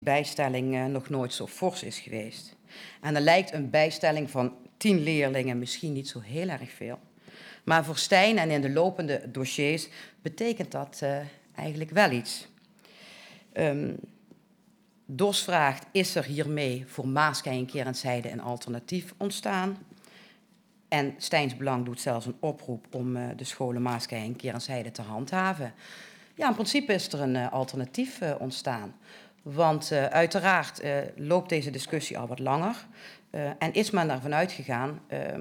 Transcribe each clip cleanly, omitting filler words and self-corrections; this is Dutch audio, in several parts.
bijstelling nog nooit zo fors is geweest. En dan lijkt een bijstelling van 10 leerlingen misschien niet zo heel erg veel. Maar voor Stijn en in de lopende dossiers betekent dat eigenlijk wel iets. DOS vraagt, is er hiermee voor Maaskei en Kerensheide een alternatief ontstaan? En Stijns Belang doet zelfs een oproep om de scholen Maaskei en Kerensheide te handhaven. Ja, in principe is er een alternatief ontstaan. Want uiteraard loopt deze discussie al wat langer. En is men ervan uitgegaan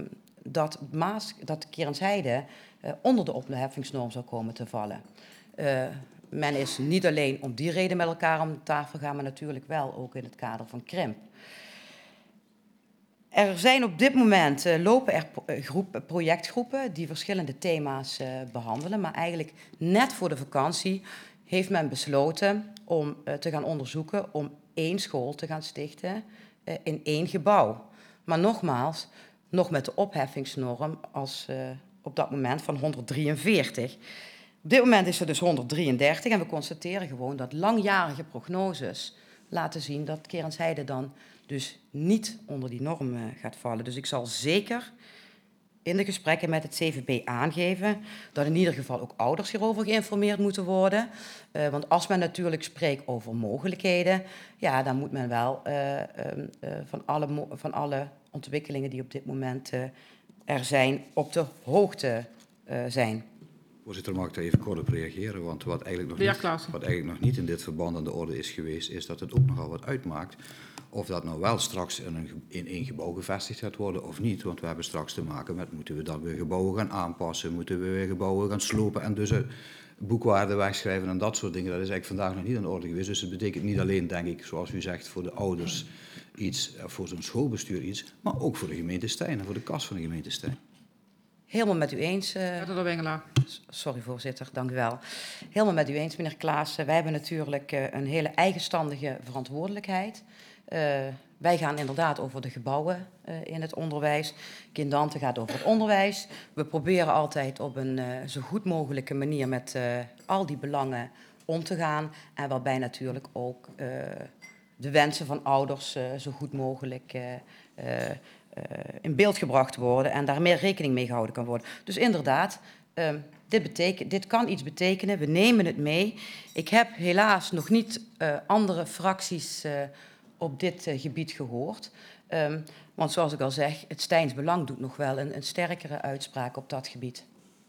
dat Kerensheide onder de opheffingsnorm zou komen te vallen. Men is niet alleen om die reden met elkaar om tafel gaan, maar natuurlijk wel ook in het kader van krimp. Er zijn op dit moment lopen er projectgroepen die verschillende thema's behandelen. Maar eigenlijk net voor de vakantie heeft men besloten om te gaan onderzoeken om 1 school te gaan stichten in 1 gebouw. Maar nogmaals, nog met de opheffingsnorm als op dat moment van 143. Op dit moment is er dus 133 en we constateren gewoon dat langjarige prognoses laten zien dat Kerensheide dan dus niet onder die norm gaat vallen. Dus ik zal zeker in de gesprekken met het CVB aangeven dat in ieder geval ook ouders hierover geïnformeerd moeten worden. Want als men natuurlijk spreekt over mogelijkheden, ja, dan moet men wel van alle ontwikkelingen die op dit moment er zijn, op de hoogte zijn. Voorzitter, mag ik daar even kort op reageren? Want wat eigenlijk nog niet in dit verband aan de orde is geweest, is dat het ook nogal wat uitmaakt of dat nou wel straks in één gebouw gevestigd gaat worden of niet. Want we hebben straks te maken met, moeten we dan weer gebouwen gaan aanpassen, moeten we weer gebouwen gaan slopen en dus boekwaarde wegschrijven en dat soort dingen. Dat is eigenlijk vandaag nog niet aan de orde geweest. Dus het betekent niet alleen, denk ik, zoals u zegt, voor de ouders iets, voor zo'n schoolbestuur iets, maar ook voor de gemeente Stijn en voor de kas van de gemeente Stijn. Helemaal met u eens. Sorry, voorzitter, dank u wel. Helemaal met u eens, meneer Klaassen. Wij hebben natuurlijk een hele eigenstandige verantwoordelijkheid. Wij gaan inderdaad over de gebouwen in het onderwijs. Kindante gaat over het onderwijs. We proberen altijd op een zo goed mogelijke manier met al die belangen om te gaan. En waarbij natuurlijk ook de wensen van ouders zo goed mogelijk in beeld gebracht worden en daar meer rekening mee gehouden kan worden. Dus inderdaad, dit kan iets betekenen. We nemen het mee. Ik heb helaas nog niet andere fracties op dit gebied gehoord. Want zoals ik al zeg, het Stijns Belang doet nog wel een sterkere uitspraak op dat gebied.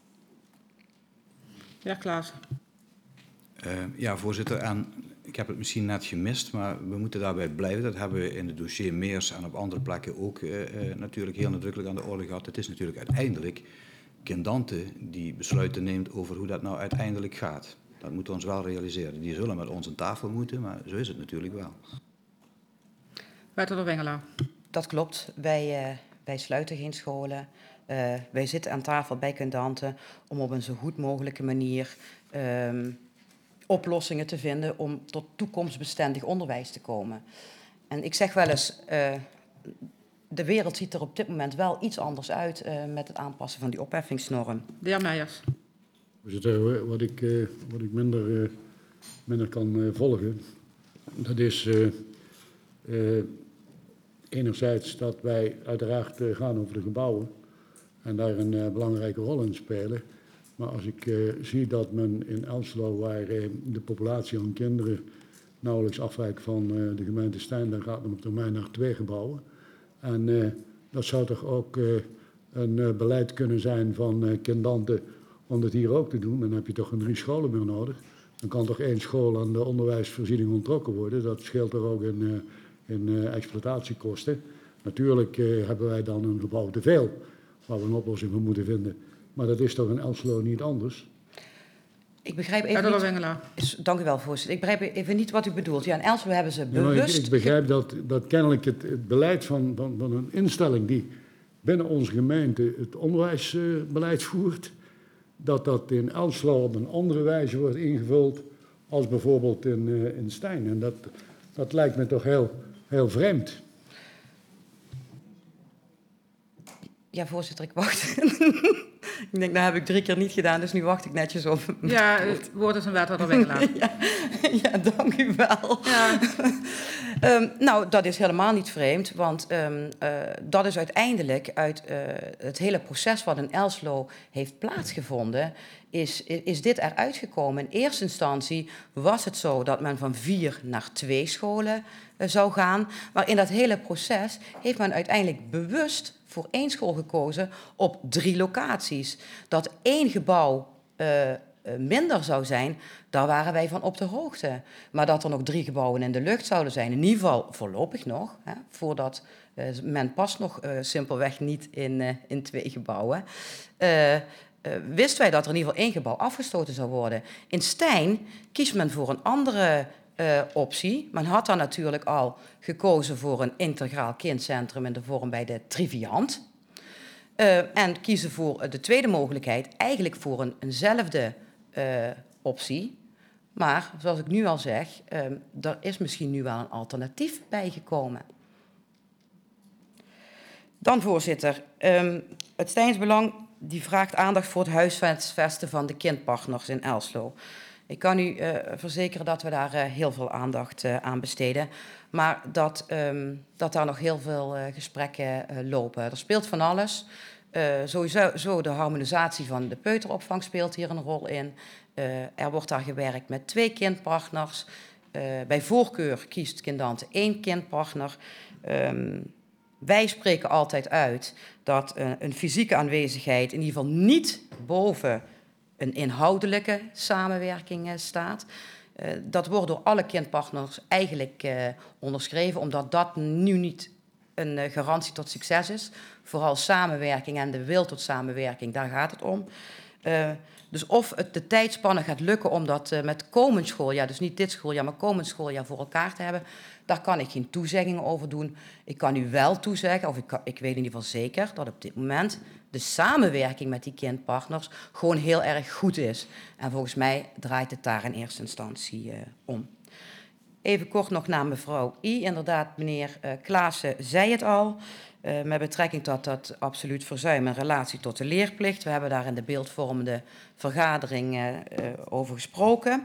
Ja, Klaassen. Ja, voorzitter. En ik heb het misschien net gemist, maar we moeten daarbij blijven. Dat hebben we in het dossier Meers en op andere plekken ook natuurlijk heel nadrukkelijk aan de orde gehad. Het is natuurlijk uiteindelijk Kindante die besluiten neemt over hoe dat nou uiteindelijk gaat. Dat moeten we ons wel realiseren. Die zullen met ons aan tafel moeten, maar zo is het natuurlijk wel. Wethouder Wengelaar. Dat klopt. Wij sluiten geen scholen. Wij zitten aan tafel bij Kindante om op een zo goed mogelijke manier oplossingen te vinden om tot toekomstbestendig onderwijs te komen. En ik zeg wel eens, de wereld ziet er op dit moment wel iets anders uit met het aanpassen van die opheffingsnorm. De heer Meijers. Voorzitter, wat ik minder kan volgen, dat is enerzijds dat wij uiteraard gaan over de gebouwen en daar een belangrijke rol in spelen. Maar als ik zie dat men in Elslo, waar de populatie aan kinderen nauwelijks afwijkt van de gemeente Stijn, dan gaat men op termijn naar 2 gebouwen. En dat zou toch ook een beleid kunnen zijn van Kindante om dat hier ook te doen. Dan heb je toch 3 scholen meer nodig. Dan kan toch 1 school aan de onderwijsvoorziening onttrokken worden. Dat scheelt er ook in exploitatiekosten. Natuurlijk hebben wij dan een gebouw te veel waar we een oplossing voor moeten vinden. Maar dat is toch in Elslo niet anders? Ik begrijp even niet, dank u wel, voorzitter. Ik begrijp even niet wat u bedoelt. Ja, in Elslo hebben ze bewust... Ik begrijp dat kennelijk het beleid van een instelling die binnen onze gemeente het onderwijsbeleid voert, dat in Elslo op een andere wijze wordt ingevuld als bijvoorbeeld in Stijn. En dat lijkt me toch heel vreemd. Ja, voorzitter, ik wacht. Ik denk, nou heb ik 3 keer niet gedaan, dus nu wacht ik netjes op. Ja, het woord is een wethouder Wengelaar. Ja, dank u wel. Ja. Nou, dat is helemaal niet vreemd, want dat is uiteindelijk uit het hele proces wat in Elslo heeft plaatsgevonden, is dit eruit gekomen. In eerste instantie was het zo dat men van 4 naar 2 scholen zou gaan, maar in dat hele proces heeft men uiteindelijk bewust voor 1 school gekozen op 3 locaties. Dat 1 gebouw minder zou zijn, daar waren wij van op de hoogte. Maar dat er nog 3 gebouwen in de lucht zouden zijn, in ieder geval voorlopig nog, hè, voordat men past nog simpelweg niet in 2 gebouwen, wisten wij dat er in ieder geval 1 gebouw afgestoten zou worden. In Stein kiest men voor een andere optie. Men had dan natuurlijk al gekozen voor een integraal kindcentrum in de vorm bij de Triviant. En kiezen voor de tweede mogelijkheid eigenlijk voor eenzelfde optie. Maar, zoals ik nu al zeg, er is misschien nu wel een alternatief bijgekomen. Dan, voorzitter, het Steins Belang die vraagt aandacht voor het huisvesten van de kindpartners in Elslo. Ik kan u verzekeren dat we daar heel veel aandacht aan besteden. Maar dat daar nog heel veel gesprekken lopen. Er speelt van alles. Sowieso de harmonisatie van de peuteropvang speelt hier een rol in. Er wordt daar gewerkt met 2 kindpartners. Bij voorkeur kiest Kindante 1 kindpartner. Wij spreken altijd uit dat een fysieke aanwezigheid in ieder geval niet boven een inhoudelijke samenwerking staat. Dat wordt door alle kindpartners eigenlijk onderschreven, omdat dat nu niet een garantie tot succes is. Vooral samenwerking en de wil tot samenwerking, daar gaat het om. Dus of het de tijdspanne gaat lukken om dat met komend schooljaar, dus niet dit schooljaar, maar komend schooljaar voor elkaar te hebben, daar kan ik geen toezeggingen over doen. Ik kan u wel toezeggen, of ik weet in ieder geval zeker, dat op dit moment de samenwerking met die kindpartners gewoon heel erg goed is. En volgens mij draait het daar in eerste instantie om. Even kort nog naar mevrouw I. Inderdaad, meneer Klaassen zei het al. Met betrekking tot dat absoluut verzuim in relatie tot de leerplicht. We hebben daar in de beeldvormende vergadering over gesproken.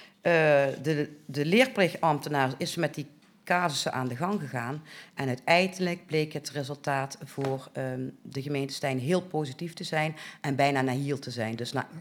De leerplichtambtenaar is met die casussen aan de gang gegaan. En uiteindelijk bleek het resultaat voor de gemeente Stein heel positief te zijn en bijna nihil te zijn. Dus na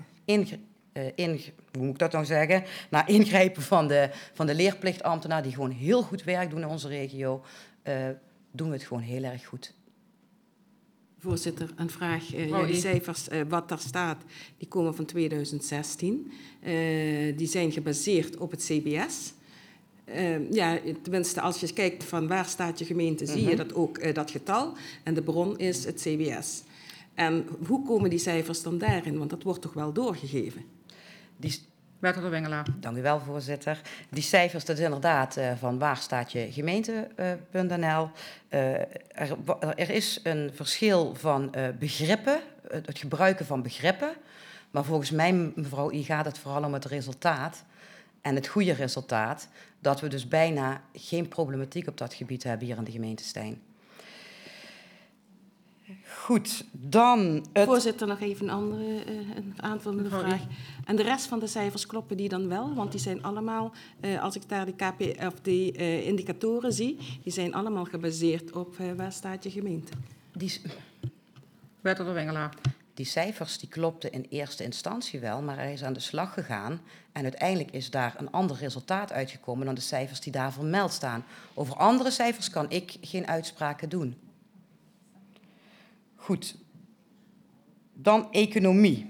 hoe moet ik dat nou zeggen? Na ingrijpen van de leerplichtambtenaar, die gewoon heel goed werk doen in onze regio, doen we het gewoon heel erg goed. Voorzitter, een vraag. Die cijfers, wat daar staat, die komen van 2016. Die zijn gebaseerd op het CBS. Ja, tenminste, als je kijkt van waar staat je gemeente, zie je dat ook dat getal. En de bron is het CBS. En hoe komen die cijfers dan daarin? Want dat wordt toch wel doorgegeven? Wethouder Wengelaar. Dank u wel, voorzitter. Die cijfers, dat is inderdaad van waar staat je gemeente.nl. Er is een verschil van begrippen, het gebruiken van begrippen. Maar volgens mij, mevrouw I, gaat het vooral om het resultaat. En het goede resultaat, dat we dus bijna geen problematiek op dat gebied hebben hier in de gemeente Stein. Goed, dan... Voorzitter, nog even een aanvullende vraag. En de rest van de cijfers, kloppen die dan wel? Want die zijn allemaal, als ik daar die indicatoren zie, die zijn allemaal gebaseerd op waar staat je gemeente? Wethouder Wengelaar. Die cijfers die klopten in eerste instantie wel, maar hij is aan de slag gegaan. En uiteindelijk is daar een ander resultaat uitgekomen dan de cijfers die daar vermeld staan. Over andere cijfers kan ik geen uitspraken doen. Goed. Dan economie.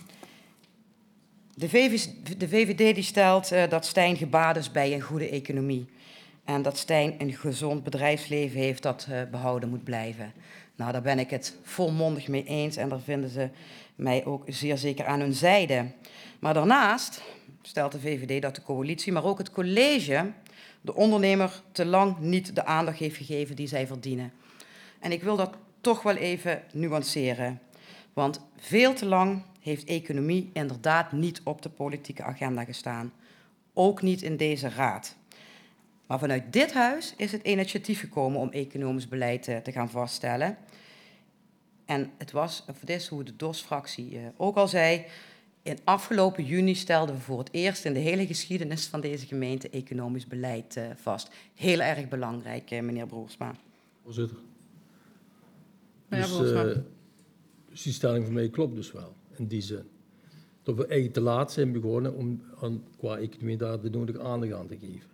De VVD die stelt dat Stein gebaat is bij een goede economie. En dat Stein een gezond bedrijfsleven heeft dat behouden moet blijven. Nou, daar ben ik het volmondig mee eens en daar vinden ze mij ook zeer zeker aan hun zijde. Maar daarnaast stelt de VVD dat de coalitie, maar ook het college, de ondernemer te lang niet de aandacht heeft gegeven die zij verdienen. En ik wil dat toch wel even nuanceren. Want veel te lang heeft economie inderdaad niet op de politieke agenda gestaan. Ook niet in deze raad. Maar vanuit dit huis is het initiatief gekomen om economisch beleid te gaan vaststellen. En het was, voor dit hoe de DOS-fractie ook al zei, in afgelopen juni stelden we voor het eerst in de hele geschiedenis van deze gemeente economisch beleid vast. Heel erg belangrijk, meneer Broersma. Voorzitter. Dus die stelling van mij klopt dus wel, in die zin. Dat we eigenlijk te laat zijn begonnen om qua economie daar de nodige aandacht aan te geven.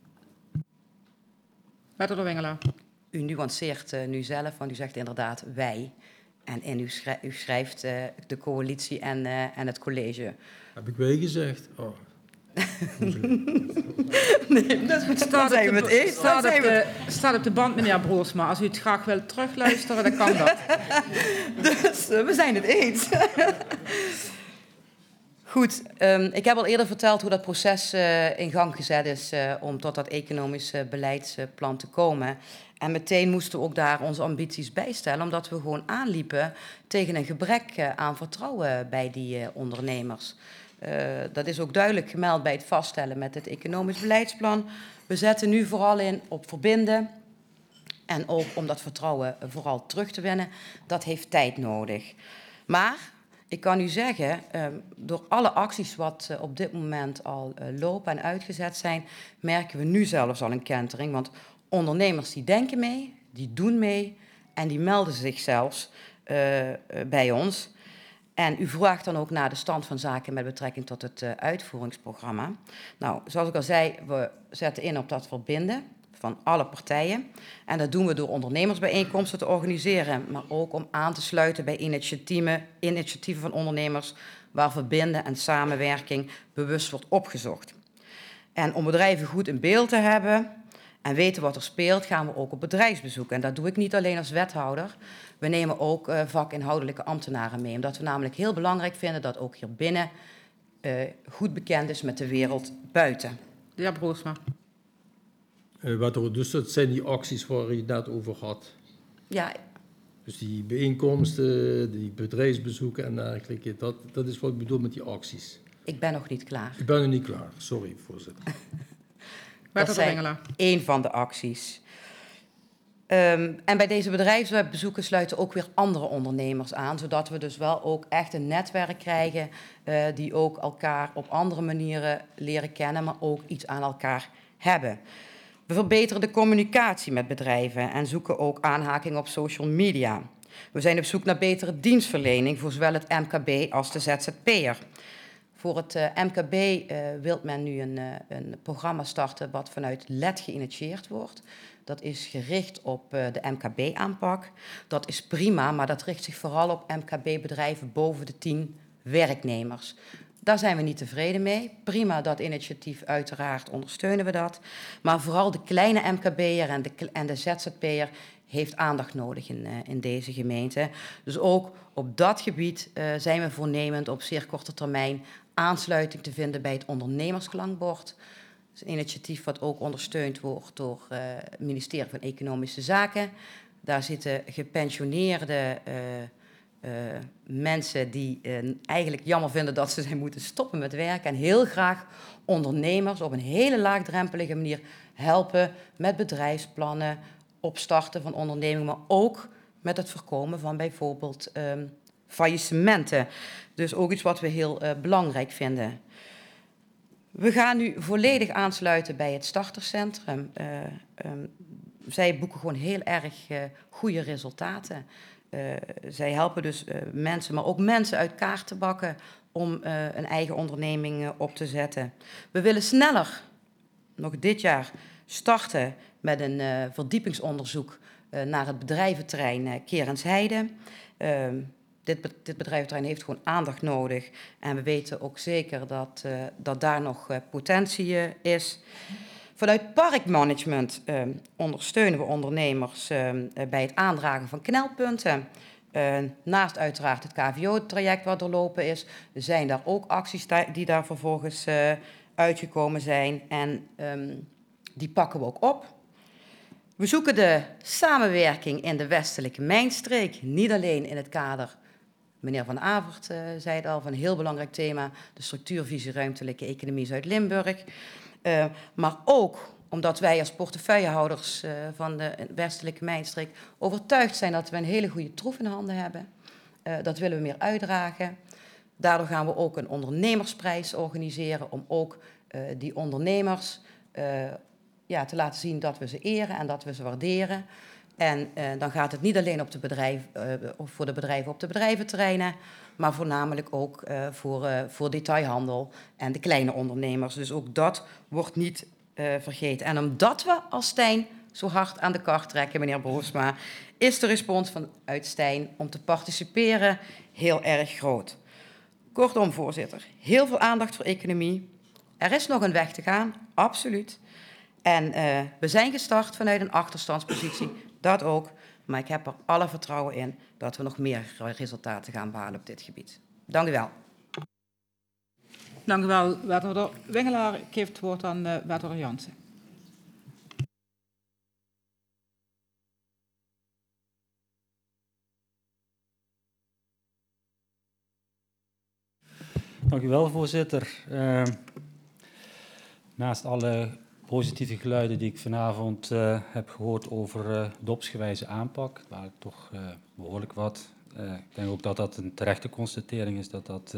Wethouder Wengelaar. U nuanceert nu zelf, want u zegt inderdaad wij. En u schrijft de coalitie en het college. Heb ik wij gezegd? Oh. Nee, dat zijn we het eens. Staat op de band, meneer Broersma. Als u het graag wilt terugluisteren, dan kan dat. Dus we zijn het eens. Goed, ik heb al eerder verteld hoe dat proces in gang gezet is om tot dat economisch beleidsplan te komen. En meteen moesten we ook daar onze ambities bij stellen, omdat we gewoon aanliepen tegen een gebrek aan vertrouwen bij die ondernemers. Dat is ook duidelijk gemeld bij het vaststellen met het economisch beleidsplan. We zetten nu vooral in op verbinden en ook om dat vertrouwen vooral terug te winnen. Dat heeft tijd nodig. Maar ik kan u zeggen, door alle acties wat op dit moment al lopen en uitgezet zijn, merken we nu zelfs al een kentering. Want ondernemers die denken mee, die doen mee en die melden zich zelfs bij ons. En u vraagt dan ook naar de stand van zaken met betrekking tot het uitvoeringsprogramma. Nou, zoals ik al zei, we zetten in op dat verbinden van alle partijen. En dat doen we door ondernemersbijeenkomsten te organiseren, maar ook om aan te sluiten bij initiatieven van ondernemers waar verbinden en samenwerking bewust wordt opgezocht. En om bedrijven goed in beeld te hebben en weten wat er speelt, gaan we ook op bedrijfsbezoek. En dat doe ik niet alleen als wethouder. We nemen ook vakinhoudelijke ambtenaren mee, omdat we namelijk heel belangrijk vinden dat ook hier binnen goed bekend is met de wereld buiten. De heer Broersma. Dus dat zijn die acties waar je het net over had. Ja. Dus die bijeenkomsten, die bedrijfsbezoeken en dergelijke, dat is wat ik bedoel met die acties. Ik ben nog niet klaar. Ik ben nog niet klaar, sorry voorzitter. Dat zijn één van de acties. En bij deze bedrijfsbezoeken sluiten ook weer andere ondernemers aan, zodat we dus wel ook echt een netwerk krijgen die ook elkaar op andere manieren leren kennen, maar ook iets aan elkaar hebben. We verbeteren de communicatie met bedrijven en zoeken ook aanhaking op social media. We zijn op zoek naar betere dienstverlening voor zowel het MKB als de ZZP'er. Voor het MKB wil men nu een programma starten wat vanuit LED geïnitieerd wordt. Dat is gericht op de MKB-aanpak. Dat is prima, maar dat richt zich vooral op MKB-bedrijven boven de 10 werknemers. Daar zijn we niet tevreden mee. Prima, dat initiatief, uiteraard ondersteunen we dat. Maar vooral de kleine MKB'er en de ZZP'er heeft aandacht nodig in deze gemeente. Dus ook op dat gebied zijn we voornemend op zeer korte termijn aansluiting te vinden bij het ondernemersklankbord. Dat is een initiatief wat ook ondersteund wordt door het ministerie van Economische Zaken. Daar zitten gepensioneerde mensen die eigenlijk jammer vinden dat ze zijn moeten stoppen met werken en heel graag ondernemers op een hele laagdrempelige manier helpen met bedrijfsplannen, opstarten van ondernemingen, maar ook met het voorkomen van bijvoorbeeld faillissementen. Dus ook iets wat we heel belangrijk vinden. We gaan nu volledig aansluiten bij het startercentrum. Zij boeken gewoon heel erg goede resultaten. Zij helpen dus mensen, maar ook mensen uit kaart te bakken om een eigen onderneming op te zetten. We willen sneller, nog dit jaar, starten met een verdiepingsonderzoek naar het bedrijventerrein Kerensheide. Dit bedrijventerrein heeft gewoon aandacht nodig en we weten ook zeker dat daar nog potentie is. Vanuit parkmanagement ondersteunen we ondernemers bij het aandragen van knelpunten. Naast uiteraard het KVO-traject wat doorlopen is, zijn daar ook acties die daar vervolgens uitgekomen zijn en die pakken we ook op. We zoeken de samenwerking in de westelijke mijnstreek, niet alleen in het kader, meneer Van Avert zei het al, van een heel belangrijk thema, de structuurvisie ruimtelijke economie Zuid-Limburg. Maar ook omdat wij als portefeuillehouders van de westelijke mijnstreek overtuigd zijn dat we een hele goede troef in handen hebben. Dat willen we meer uitdragen. Daardoor gaan we ook een ondernemersprijs organiseren om ook die ondernemers te laten zien dat we ze eren en dat we ze waarderen. En dan gaat het niet alleen op voor de bedrijven op de bedrijventerreinen, maar voornamelijk ook voor detailhandel en de kleine ondernemers. Dus ook dat wordt niet vergeten. En omdat we als Stijn zo hard aan de kar trekken, meneer Broersma, is de respons vanuit Stijn om te participeren heel erg groot. Kortom, voorzitter, heel veel aandacht voor economie. Er is nog een weg te gaan, absoluut. En we zijn gestart vanuit een achterstandspositie, dat ook. Maar ik heb er alle vertrouwen in dat we nog meer resultaten gaan behalen op dit gebied. Dank u wel. Dank u wel, wethouder Wingelaar. Ik geef het woord aan wethouder Jansen. Dank u wel, voorzitter. Naast alle positieve geluiden die ik vanavond heb gehoord over dopsgewijze aanpak, waar ik toch behoorlijk wat. Ik denk ook dat dat een terechte constatering is,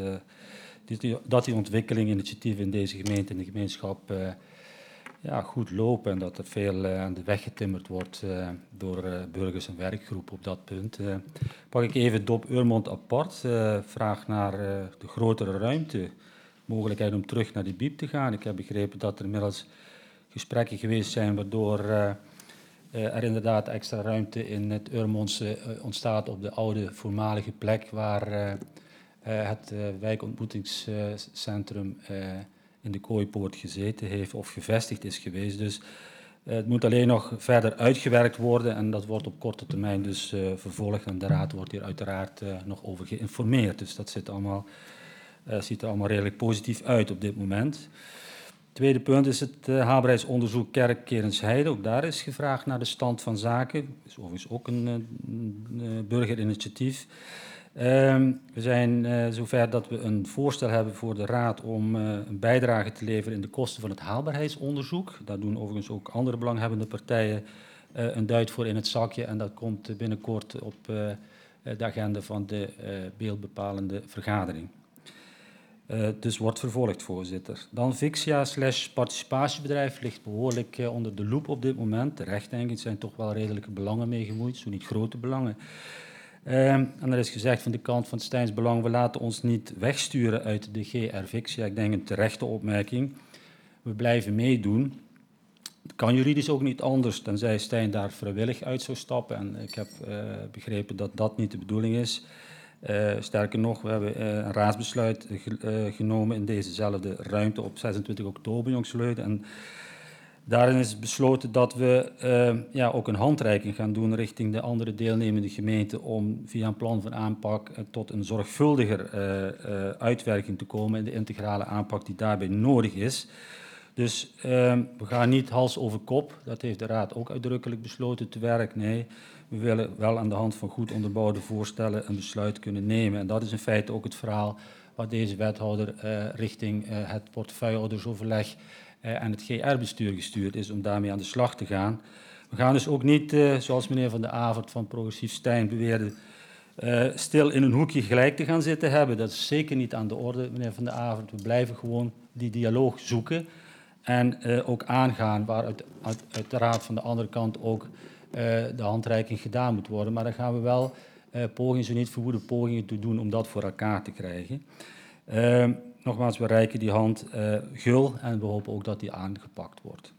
dat die ontwikkelinginitiatieven in deze gemeente en de gemeenschap goed lopen en dat er veel aan de weg getimmerd wordt door burgers en werkgroepen op dat punt. Pak ik even Dop-Urmond apart, vraag naar de grotere ruimte, mogelijkheid om terug naar die biep te gaan. Ik heb begrepen dat er inmiddels gesprekken geweest zijn waardoor er inderdaad extra ruimte in het Urmondse ontstaat op de oude voormalige plek waar het wijkontmoetingscentrum in de Kooipoort gezeten heeft of gevestigd is geweest. Dus het moet alleen nog verder uitgewerkt worden en dat wordt op korte termijn dus vervolgd en de raad wordt hier uiteraard nog over geïnformeerd. Dus dat ziet er allemaal redelijk positief uit op dit moment. Tweede punt is het haalbaarheidsonderzoek Kerk-Kerensheide. Ook daar is gevraagd naar de stand van zaken. Dat is overigens ook een burgerinitiatief. We zijn zover dat we een voorstel hebben voor de Raad om een bijdrage te leveren in de kosten van het haalbaarheidsonderzoek. Daar doen overigens ook andere belanghebbende partijen een duit voor in het zakje. En dat komt binnenkort op de agenda van de beeldbepalende vergadering. Dus wordt vervolgd, voorzitter. Dan Vixia/participatiebedrijf ligt behoorlijk onder de loep op dit moment. Terecht, denk ik. Er zijn toch wel redelijke belangen mee gemoeid, zo niet grote belangen. En er is gezegd van de kant van het Stijns Belang, we laten ons niet wegsturen uit de GR Vixia. Ik denk een terechte opmerking. We blijven meedoen. Het kan juridisch ook niet anders, tenzij Stijn daar vrijwillig uit zou stappen. En ik heb begrepen dat dat niet de bedoeling is. Sterker nog, we hebben een raadsbesluit genomen in dezezelfde ruimte op 26 oktober, jongsleden. En daarin is besloten dat we ook een handreiking gaan doen richting de andere deelnemende gemeenten om via een plan van aanpak tot een zorgvuldiger uitwerking te komen in de integrale aanpak die daarbij nodig is. Dus we gaan niet hals over kop, dat heeft de Raad ook uitdrukkelijk besloten, te werk. Nee, we willen wel aan de hand van goed onderbouwde voorstellen een besluit kunnen nemen. En dat is in feite ook het verhaal wat deze wethouder richting het portefeuillehoudersoverleg en het GR-bestuur gestuurd is om daarmee aan de slag te gaan. We gaan dus ook niet, zoals meneer Van de Avert van Progressief Stijn beweerde, stil in een hoekje gelijk te gaan zitten hebben. Dat is zeker niet aan de orde, meneer Van de Avert. We blijven gewoon die dialoog zoeken en ook aangaan waar uiteraard van de andere kant ook de handreiking gedaan moet worden. Maar dan gaan we wel pogingen, zo niet verwoede pogingen te doen om dat voor elkaar te krijgen. Nogmaals, we reiken die hand gul en we hopen ook dat die aangepakt wordt.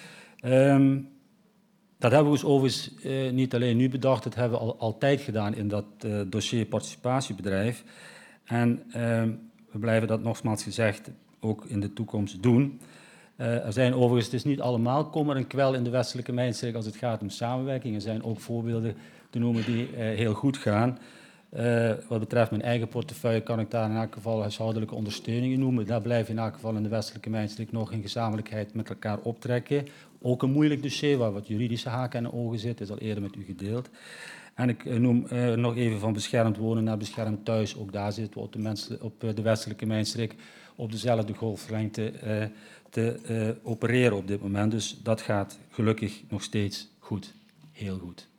Dat hebben we dus overigens niet alleen nu bedacht, dat hebben we altijd gedaan in dat dossier participatiebedrijf. En we blijven dat nogmaals gezegd ook in de toekomst doen. Er zijn overigens, het is niet allemaal kommer en kwel in de westelijke mijnstreek als het gaat om samenwerking. Er zijn ook voorbeelden te noemen die heel goed gaan. Wat betreft mijn eigen portefeuille kan ik daar in elk geval huishoudelijke ondersteuningen noemen. Daar blijven in elk geval in de westelijke mijnstreek nog in gezamenlijkheid met elkaar optrekken ook een moeilijk dossier waar wat juridische haken en ogen zitten, is al eerder met u gedeeld. En ik noem nog even van beschermd wonen naar beschermd thuis. Ook daar zitten we op de westelijke mijnstreek op dezelfde golflengte te opereren op dit moment. Dus dat gaat gelukkig nog steeds goed. Heel goed.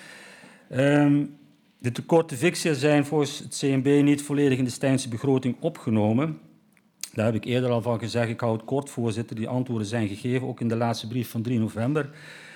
De tekorten fixia zijn volgens het CNB niet volledig in de Stijnse begroting opgenomen. Daar heb ik eerder al van gezegd. Ik hou het kort, voorzitter. Die antwoorden zijn gegeven, ook in de laatste brief van 3 november.